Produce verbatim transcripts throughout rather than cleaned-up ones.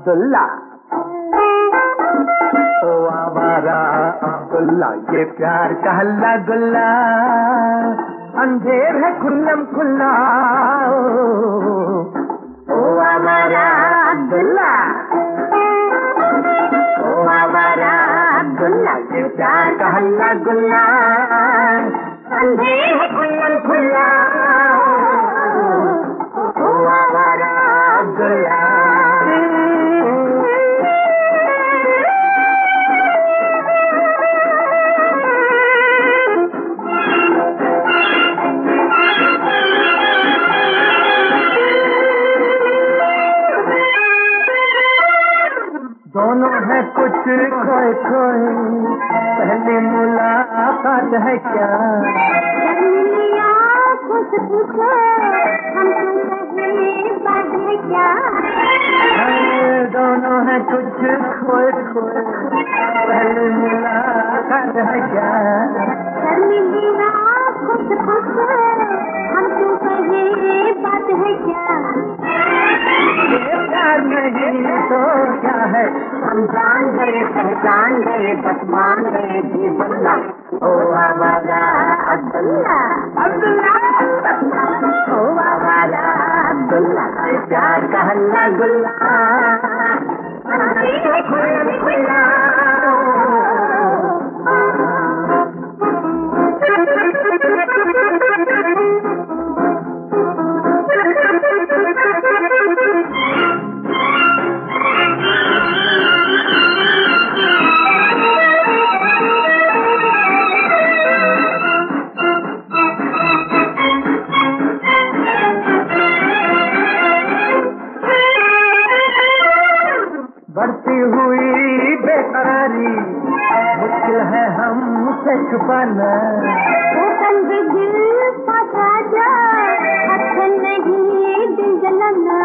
अब्दुल्ला, ओ आवारा अब्दुल्ला, ये प्यार का हल्ला गुल्ला, अंधेर है खुल्लम खुल्ला। ओ आवारा अब्दुल्ला, ओ आवारा अब्दुल्ला, ये प्यार का हल्ला गुल्ला, अंधेर है खुल्लम खुल्ला। ओ आवारा अब्दुल्ला। दोनों है कुछ खोए खोए, पहली मुलाकात है क्या? कुछ पूछो हमको पहली बात है क्या? दोनों है कुछ खोए खोए, पहली मुलाकात है क्या? कुछ पूछो हमको पहली बात है क्या? प्यार नहीं तो क्या है, हम जान गए पहचान गए बस मान गए जी बल्ला। ओ आवारा अब्दुल्ला, अब्दुल्ला, ओ आवारा अब्दुल्ला, प्यार का हल्ला गुल्ला, खुल्ला खुल्ला। बढ़ती हुई बेकरारी मुश्किल है हमसे छुपाना। वो तंग दिल पता जा, अच्छा नहीं दिल जलाना।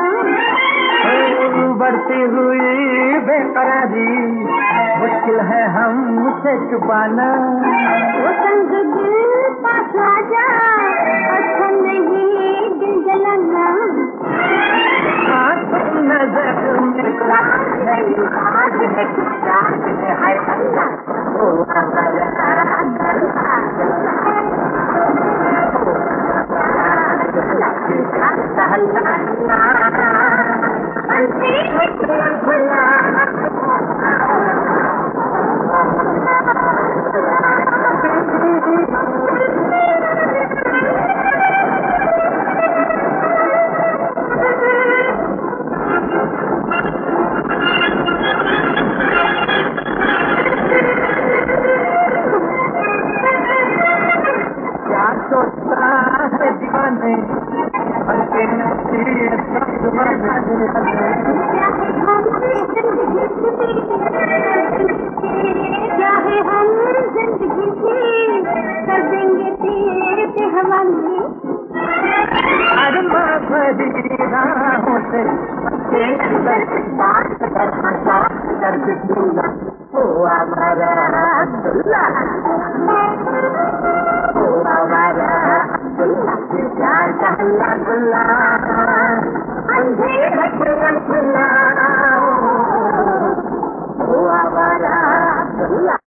बढ़ती हुई बेकरारी मुश्किल है हमसे छुपाना। वो तंग दिल पता जा, अच्छा नहीं दिल जलाना। नजर में आज है चांद है अल्लाह। ओ आवारा अब्दुल्ला, सोचता है दीवाने हल्के नसीब क्या है हम जिंदगी से कर देंगे तेरे हवाले। अरमा भरी राहों से बात कर कर बिस्मिल्ला। ओ आवारा अब्दुल्ला, ओ आवारा अब्दुल्ला, प्यार का हल्ला गुल्ला, अंधेर है खुल्ला खुल्ला। ओ आवारा अब्दुल्ला।